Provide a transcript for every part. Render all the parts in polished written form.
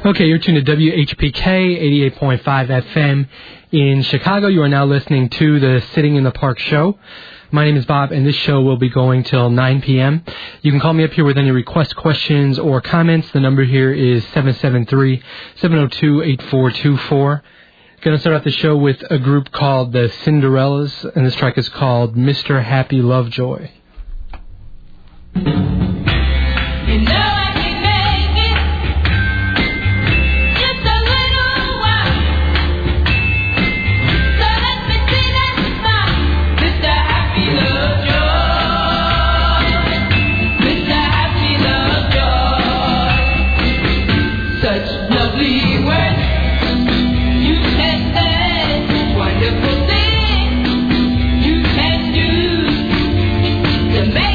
Okay, you're tuned to WHPK 88.5 FM in Chicago. You are now listening to the Sitting in the Park show. My name is Bob, and this show will be going till 9 p.m. You can call me up here with any request, questions, or comments. The number here is 773-702-8424. Going to start off the show with a group called the Cinderellas, and this track is called Mr. Happy Lovejoy. You know I can make it just a little while. So let me see that smile, Mr. Happy Lovejoy, Mr. Happy Lovejoy. Such lovely words you can say, wonderful things you can do to make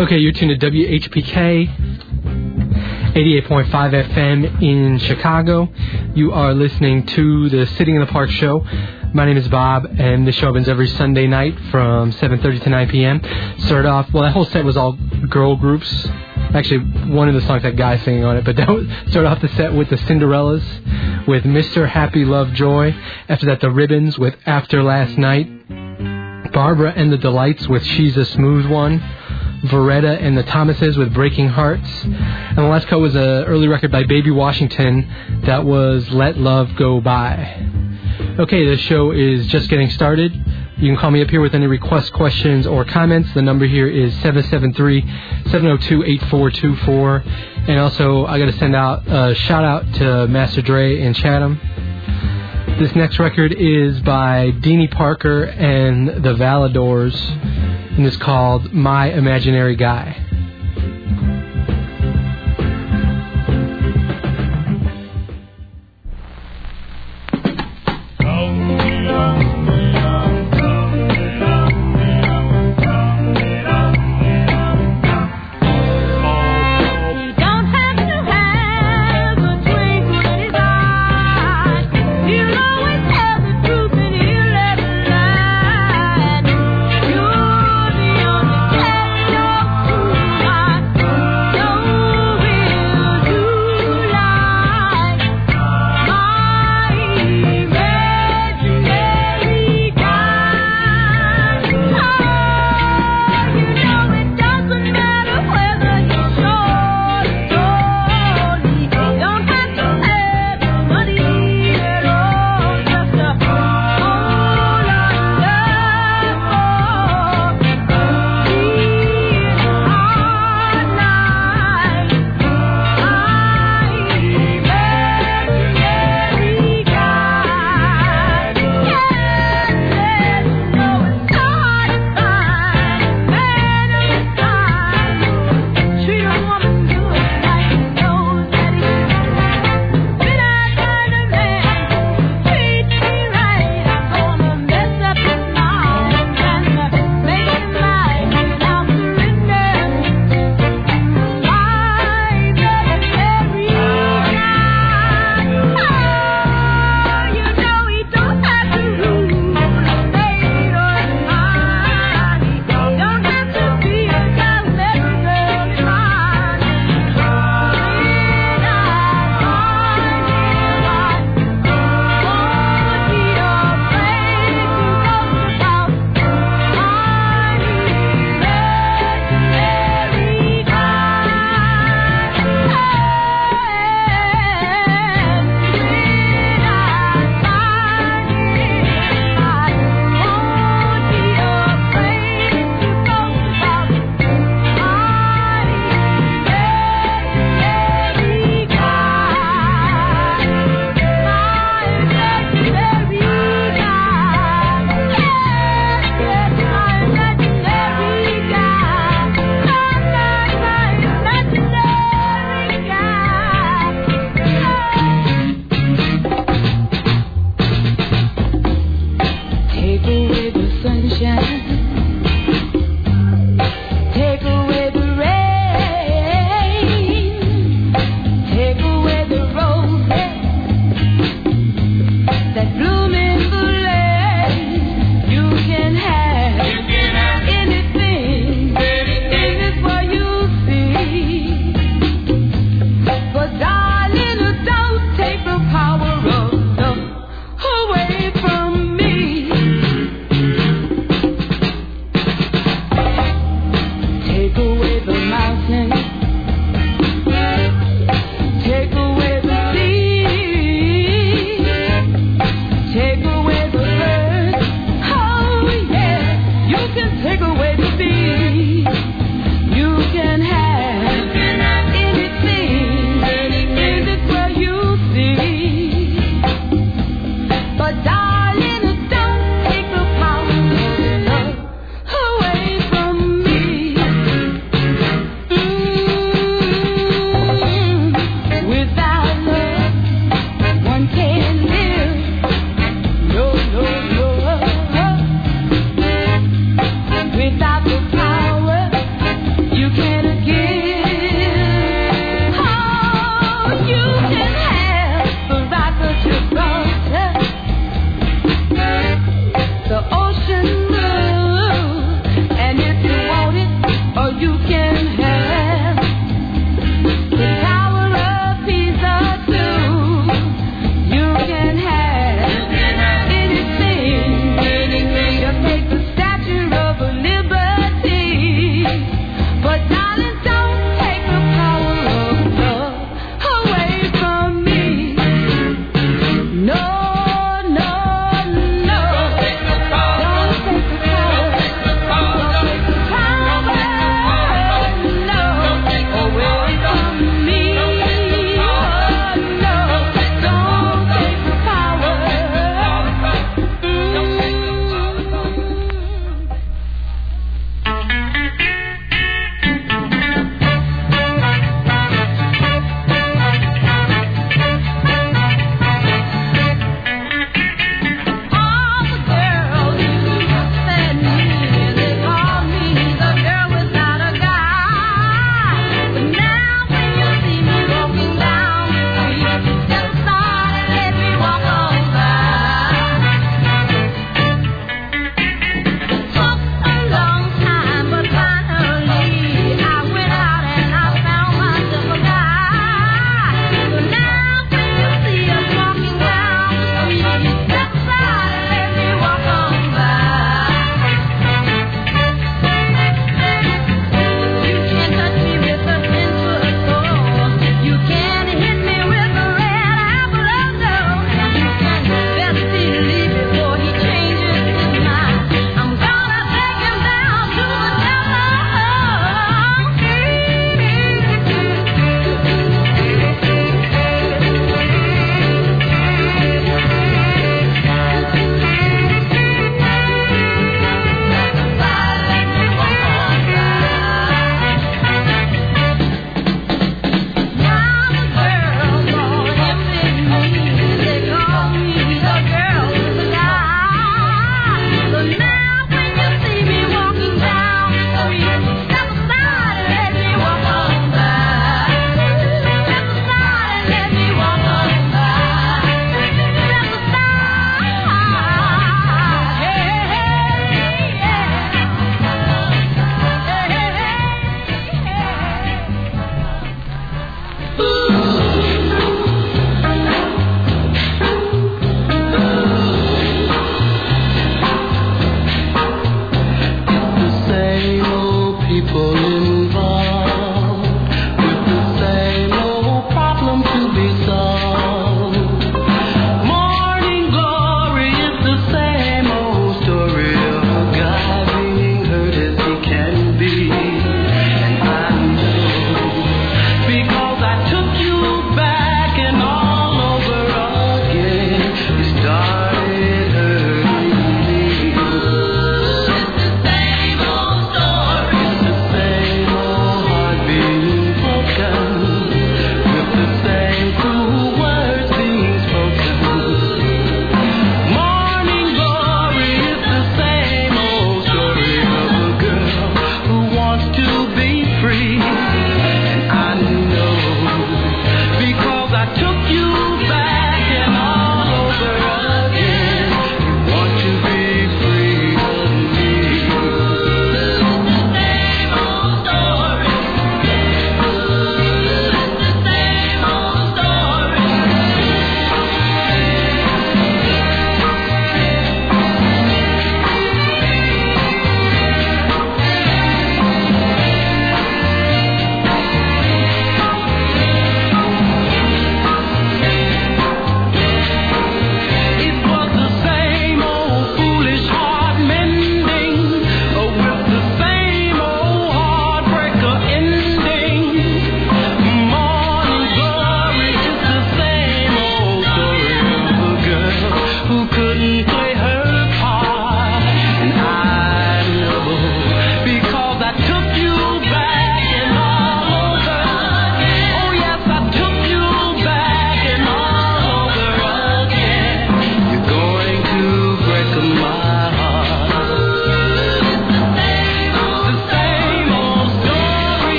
Okay, you're tuned to WHPK 88.5 FM in Chicago. You are listening to the Sitting in the Park show. My name is Bob, and this show happens every Sunday night from 7:30 to 9 p.m. Started off, well, that whole set was all girl groups. Actually, one of the songs had guys singing on it, but that started off the set with the Cinderellas with Mr. Happy Love Joy. After that, the Ribbons with After Last Night. Barbara and the Delights with She's a Smooth One. Veretta and the Thomases with Breaking Hearts. And the last cut was an early record by Baby Washington that was Let Love Go By. Okay, this show is just getting started. You can call me up here with any requests, questions, or comments. The number here is 773-702-8424. And also, I got to send out a shout-out to Master Dre in Chatham. This next record is by Deanie Parker and the Valadors, and it's called My Imaginary Guy. You're the only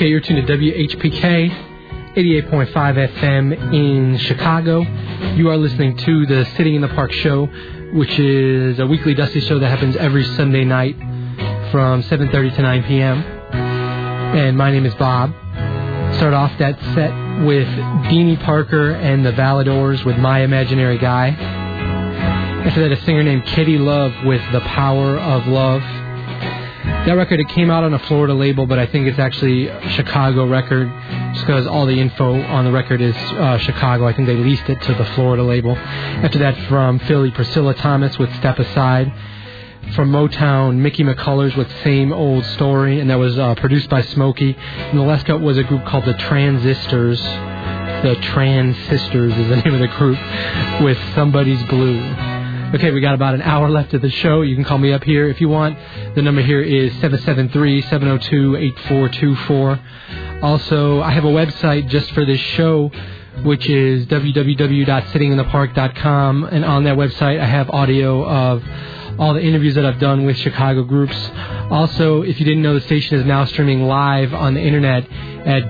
Okay, you're tuned to WHPK 88.5 FM in Chicago. You are listening to the Sitting in the Park show, which is a weekly Dusty show that happens every Sunday night from 7:30 to 9 p.m. And my name is Bob. Start off that set with Deanie Parker and the Valadors with My Imaginary Guy. After that, a singer named Kitty Love with The Power of Love. That record, it came out on a Florida label, but I think it's actually a Chicago record, just because all the info on the record is Chicago. I think they leased it to the Florida label. After that, from Philly, Priscilla Thomas with Step Aside. From Motown, Mickey McCullers with Same Old Story, and that was produced by Smokey. And the last cut was a group called the Transistors. The Transistors is the name of the group, with Somebody's Blue. Okay, we got about an hour left of the show. You can call me up here if you want. The number here is 773-702-8424. Also, I have a website just for this show, which is www.sittinginthepark.com. And on that website, I have audio of all the interviews that I've done with Chicago groups. Also, if you didn't know, the station is now streaming live on the internet at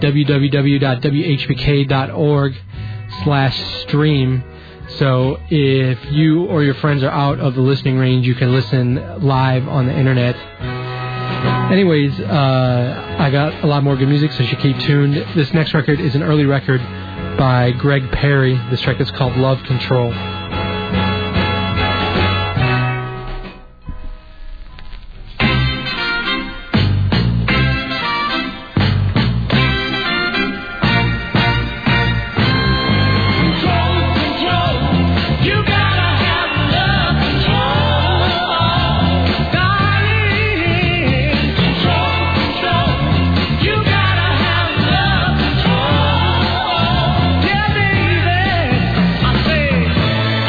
www.whpk.org/stream. So if you or your friends are out of the listening range, you can listen live on the internet. Anyways, I got a lot more good music, so you should keep tuned. This next record is an early record by Greg Perry. This track is called Love Control. Yeah, baby, I say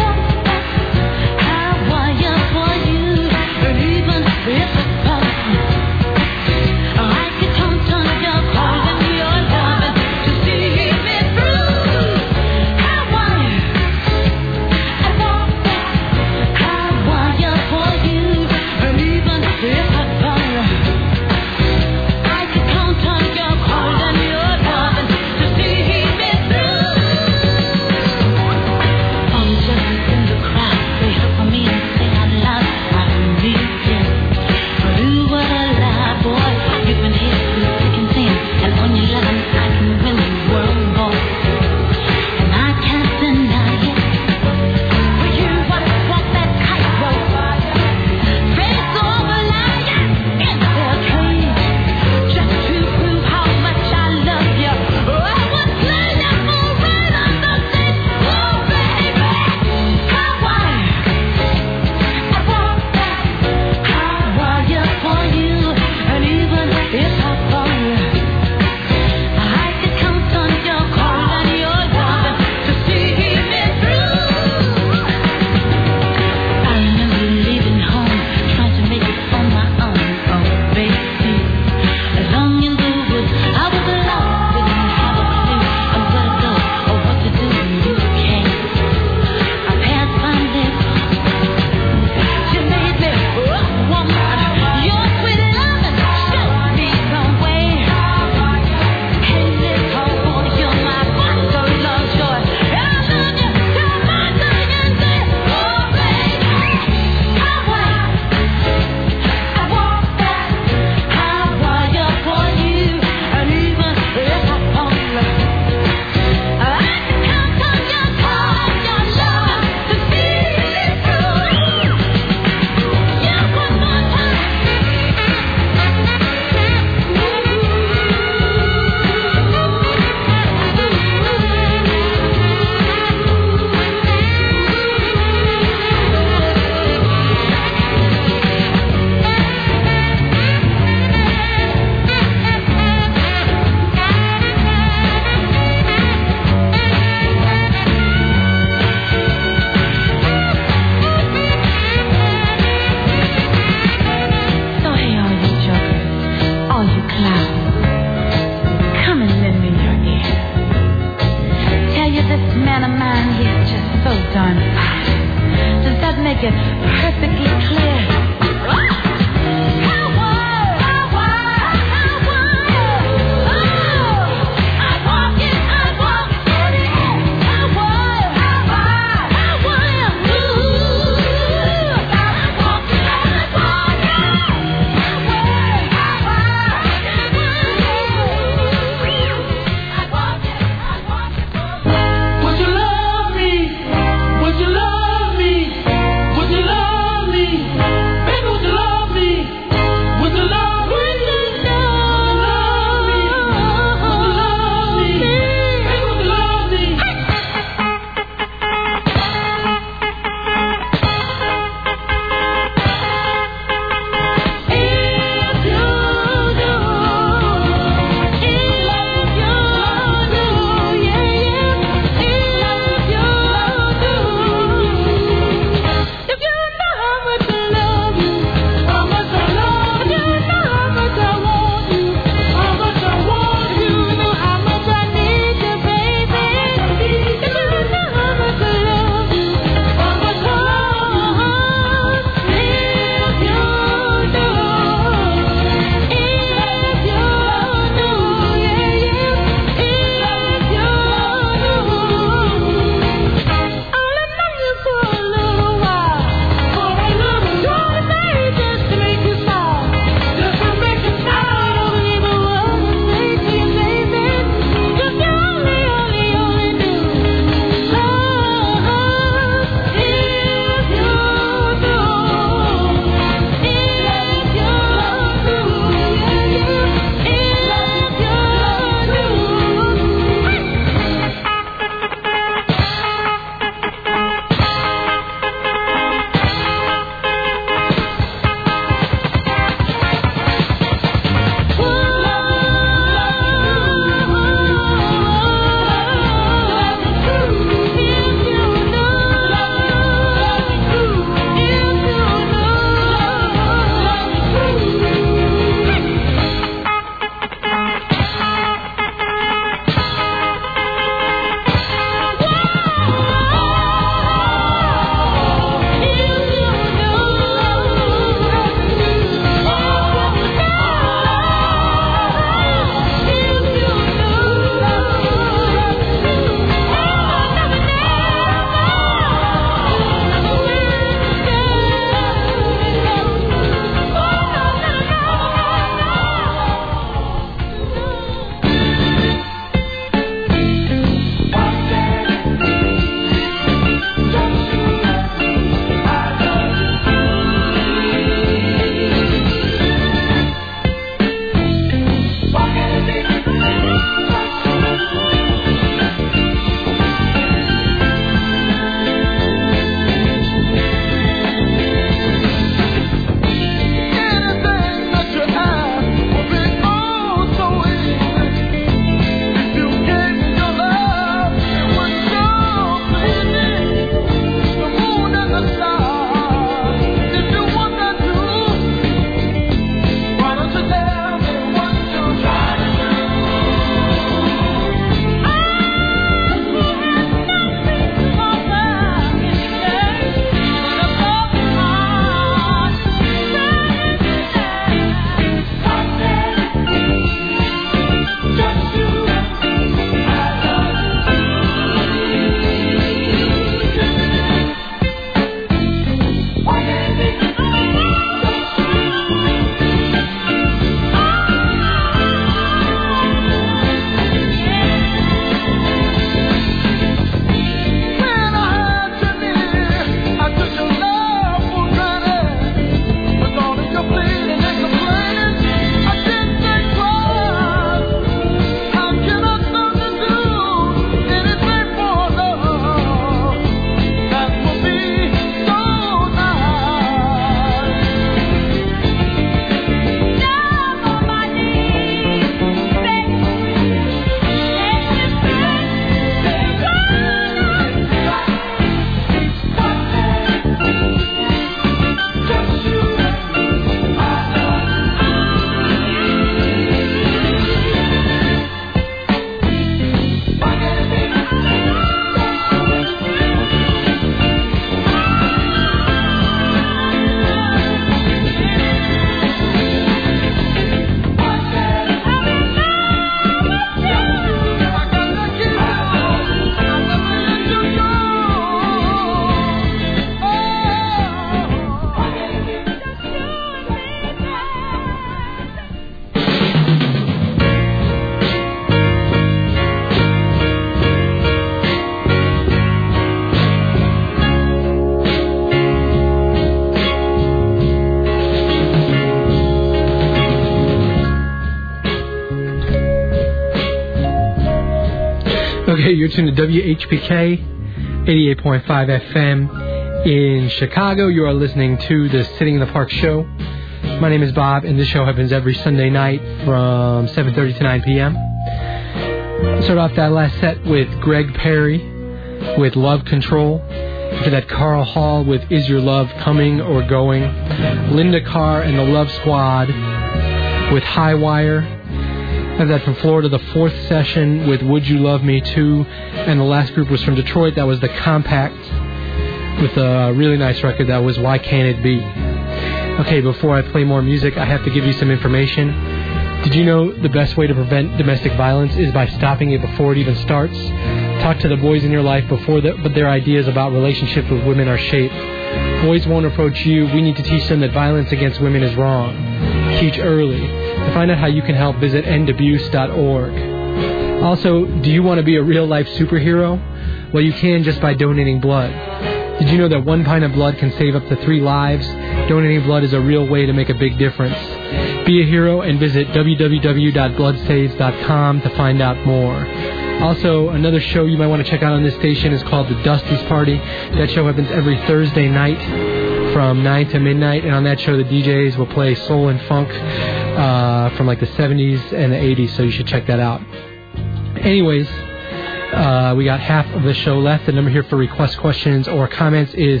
Okay, you're tuned to WHPK 88.5 FM in Chicago. You are listening to the Sitting in the Park show. My name is Bob, and this show happens every Sunday night from 7:30 to 9 p.m. Start off that last set with Greg Perry with Love Control. After that, Carl Hall with Is Your Love Coming or Going. Linda Carr and the Love Squad with High Wire. After that, from Florida, the Fourth Session with Would You Love Me Too. And the last group was from Detroit. That was the Compact with a really nice record. That was Why Can't It Be? Okay, before I play more music, I have to give you some information. Did you know the best way to prevent domestic violence is by stopping it before it even starts? Talk to the boys in your life before their ideas about relationships with women are shaped. Boys won't approach you. We need to teach them that violence against women is wrong. Teach early. To find out how you can help, visit endabuse.org. Also, do you want to be a real-life superhero? Well, you can just by donating blood. Did you know that 1 pint of blood can save up to 3 lives? Donating blood is a real way to make a big difference. Be a hero and visit www.bloodsaves.com to find out more. Also, another show you might want to check out on this station is called The Dusty's Party. That show happens every Thursday night from 9 to midnight. And on that show, the DJs will play soul and funk from like the 70s and the 80s, so you should check that out. Anyways, we got half of the show left. The number here for request questions or comments is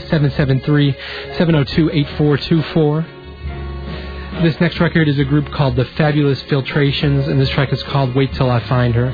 773-702-8424. This next record is a group called The Fabulous Filtrations, and this track is called Wait Till I Find Her.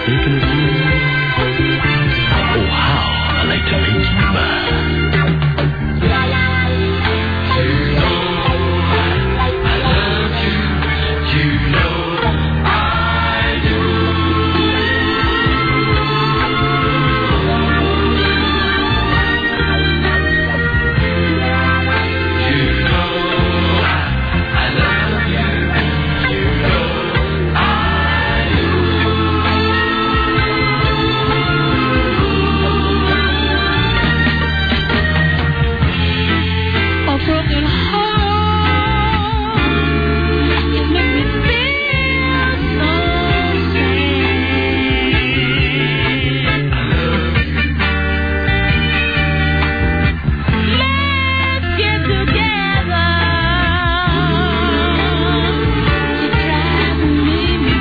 thinking of you. Oh, how I like to make you mine. You know I love you. You know I do. You know I love you. You know I do. A broken heart can make me feel so sad. I love you. Let's get together to drive me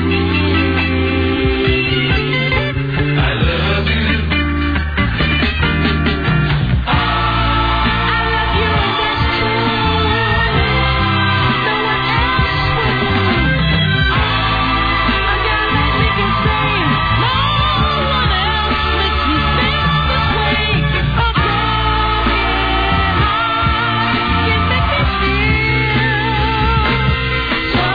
I love you. I love you, and that's true. No one else will. A girl like me can say, no one else makes me feel this way. A broken heart can make me feel so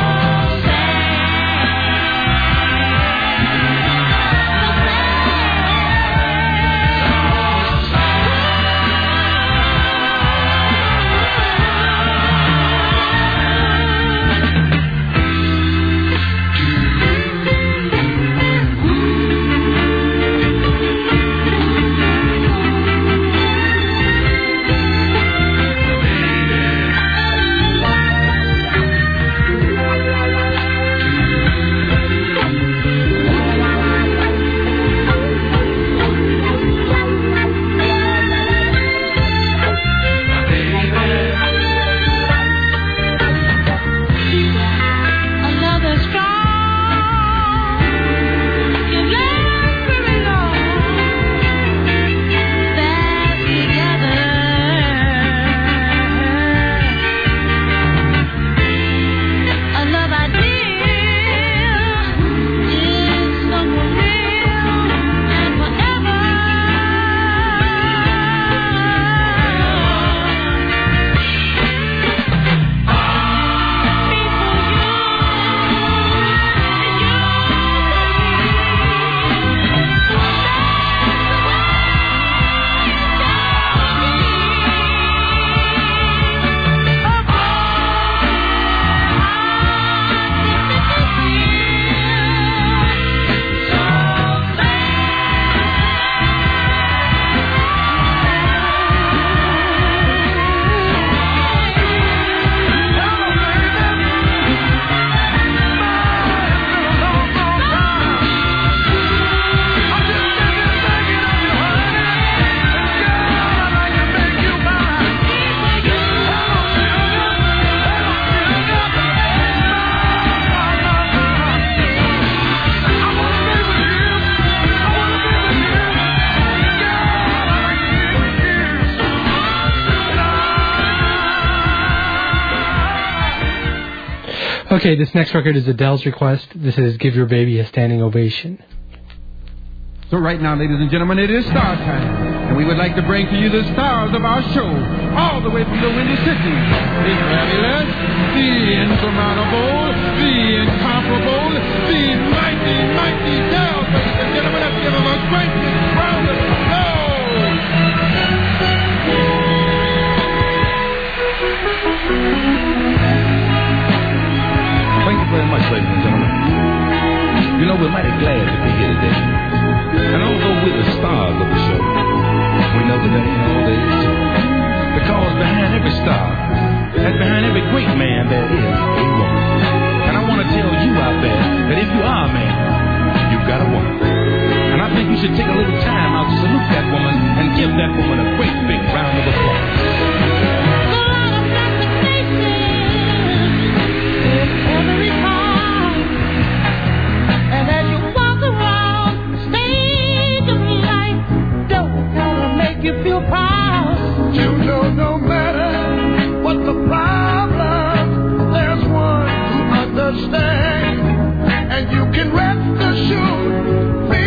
another strong can last very long. That's together. A love ideal is someone real and forever. Okay, this next record is Adele's request. This is Give Your Baby a Standing Ovation. So right now, ladies and gentlemen, it is star time. And we would like to bring to you the stars of our show, all the way from the Windy City. The fabulous, the insurmountable, the incomparable, the mighty, mighty Dells. Ladies and gentlemen, let's give them a great big round of applause. Thank you very much, ladies and gentlemen. You know, we're mighty glad to be here today. And although we're the stars of the show, we know that ain't all there is to it. Because behind every star, and behind every great man, there is a woman. And I want to tell you out there that if you are a man, you've got a woman. And I think you should take a little time out to salute that woman and give that woman a great big round of applause. Every time, and as you walk around the stage of life, don't gotta make you feel proud. You know, no matter what the problem, there's one who understands, and you can rest assured.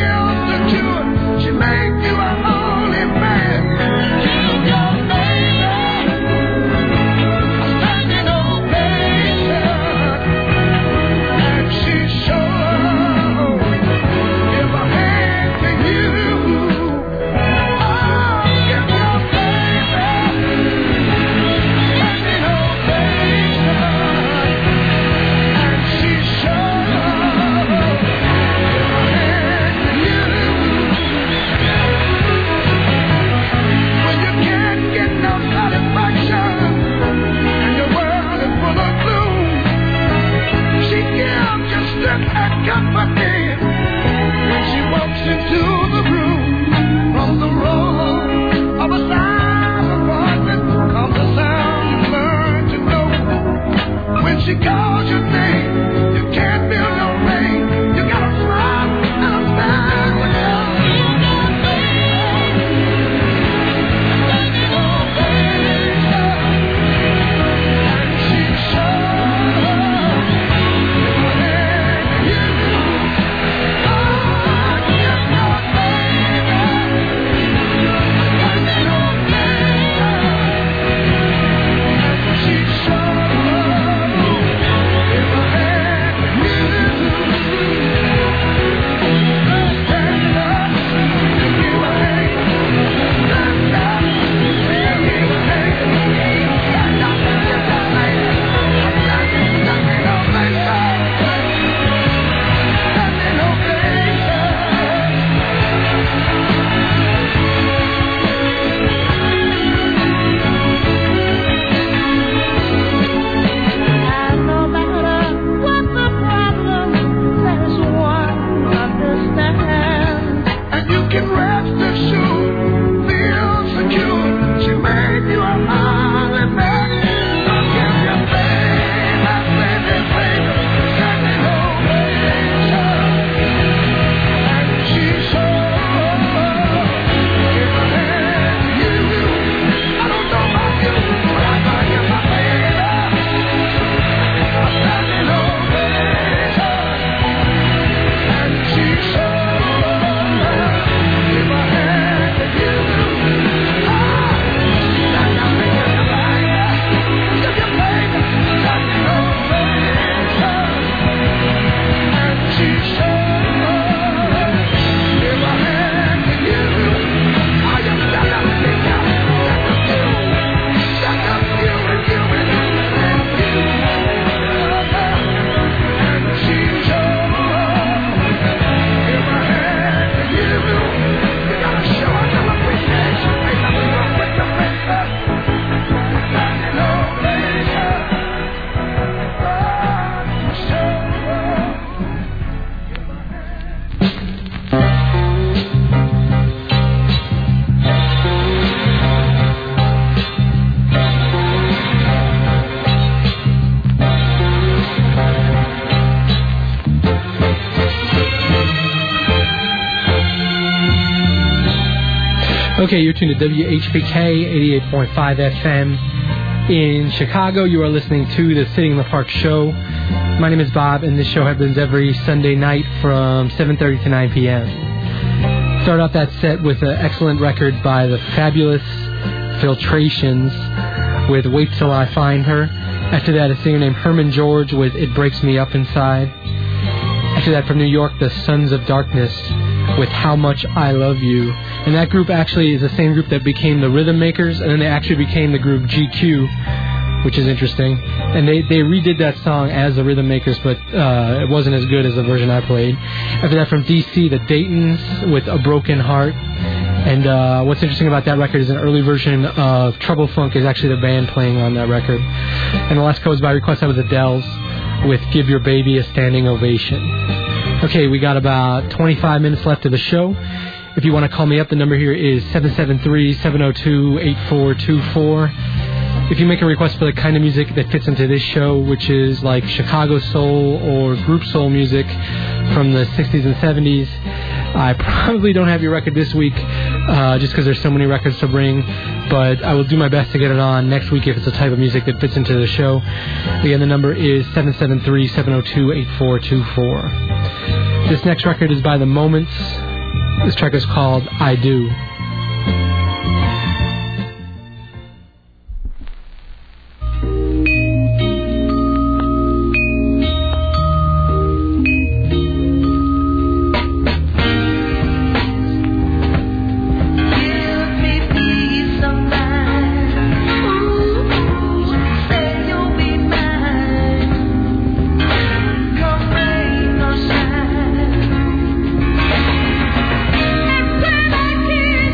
I'm just an company. When she walks into the room, from the roll of a sound apartment comes a sound you learn to know. When she calls your name, you can't feel no pain. You gotta smile and a smile with love. Okay, you're tuned to WHPK 88.5 FM in Chicago. You are listening to the Sitting in the Park show. My name is Bob, and this show happens every Sunday night from 7:30 to 9 p.m. Start off that set with an excellent record by the fabulous Filtrations with Wait Till I Find Her. After that, a singer named Herman George with It Breaks Me Up Inside. After that, from New York, the Sons of Darkness with How Much I Love You. And that group actually is the same group that became the Rhythm Makers, and then they actually became the group GQ, which is interesting. And they redid that song as the Rhythm Makers, but it wasn't as good as the version I played. After that, from DC, the Daytons with A Broken Heart. And what's interesting about that record is an early version of Trouble Funk is actually the band playing on that record. And the last codes by request, that was Adele's with Give Your Baby a Standing Ovation. Okay, we got about 25 minutes left of the show. If you want to call me up, the number here is 773-702-8424. If you make a request for the kind of music that fits into this show, which is like Chicago soul or group soul music from the 60s and 70s, I probably don't have your record this week just because there's so many records to bring, but I will do my best to get it on next week if it's a type of music that fits into the show. Again, the number is 773-702-8424. This next record is by The Moments. This track is called I Do. Thank you.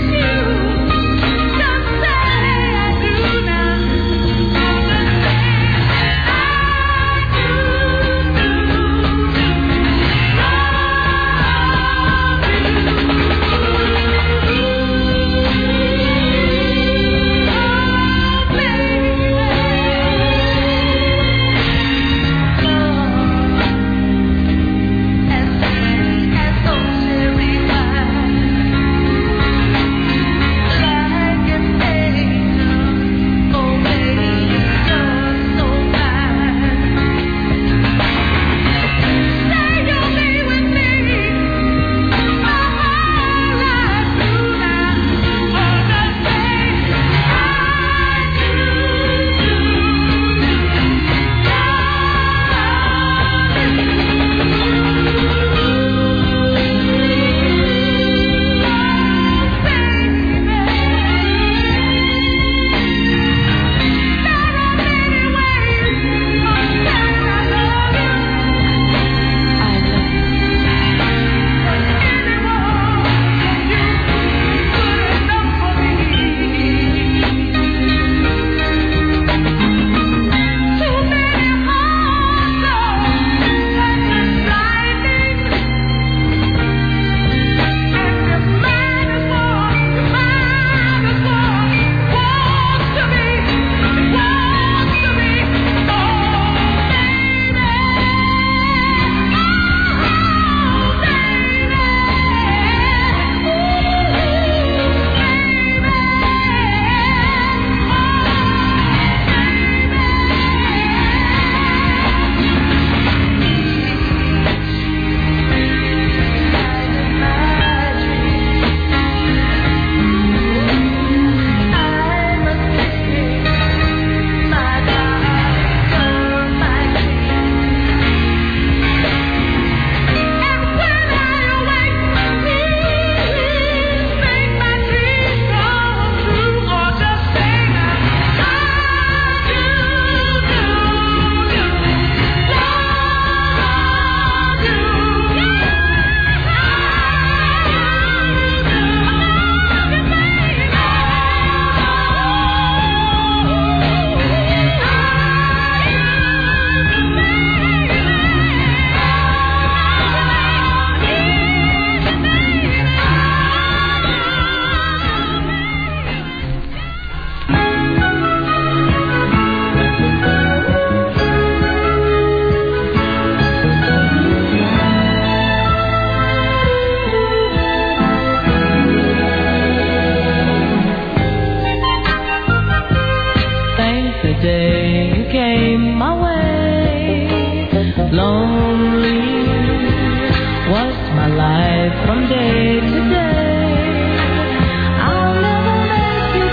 Lonely was my life from day to day. I'll never make you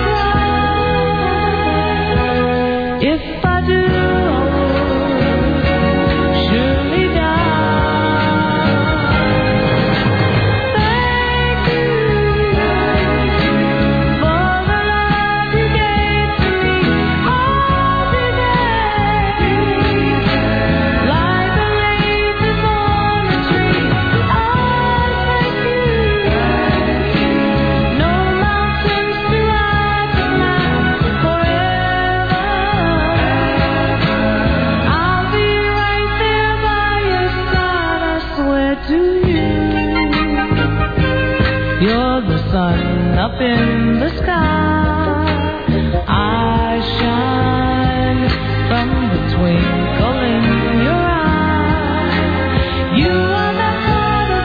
cry. If I do, I'll surely die. Thank you for the love you gave to me all today. Like the roses on the tree, I thank you. No mountains to I climb forever. I'll be right there by your side, I swear to you. You're the sun up in the sky. I shine from the twinkle in your eye. You are the heart of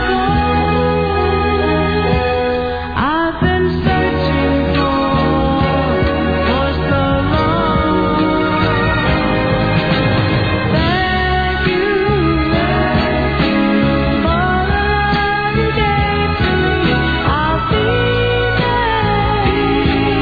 gold I've been searching for so long. Thank you for the love you gave to me. I'll be there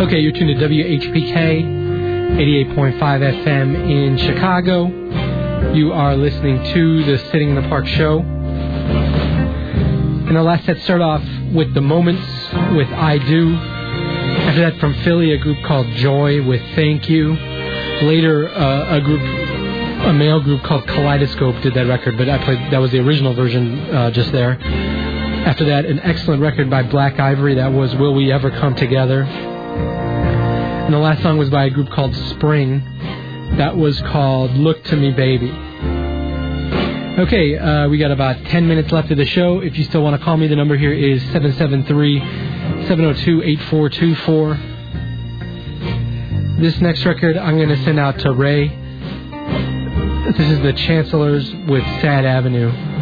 Okay, you're tuned to WHPK 88.5 FM in Chicago. You are listening to the Sitting in the Park show. And our last set started off with The Moments with I Do. After that, from Philly, a group called Joy with Thank You. Later, a male group called Kaleidoscope did that record, but that was the original version just there. After that, an excellent record by Black Ivory, that was Will We Ever Come Together. And the last song was by a group called Spring, that was called Look to Me Baby. Okay, we got about 10 minutes left of the show. If you still want to call me, the number here is 773-702-8424. This next record I'm going to send out to Ray. This is the Chancellors with Sad Avenue.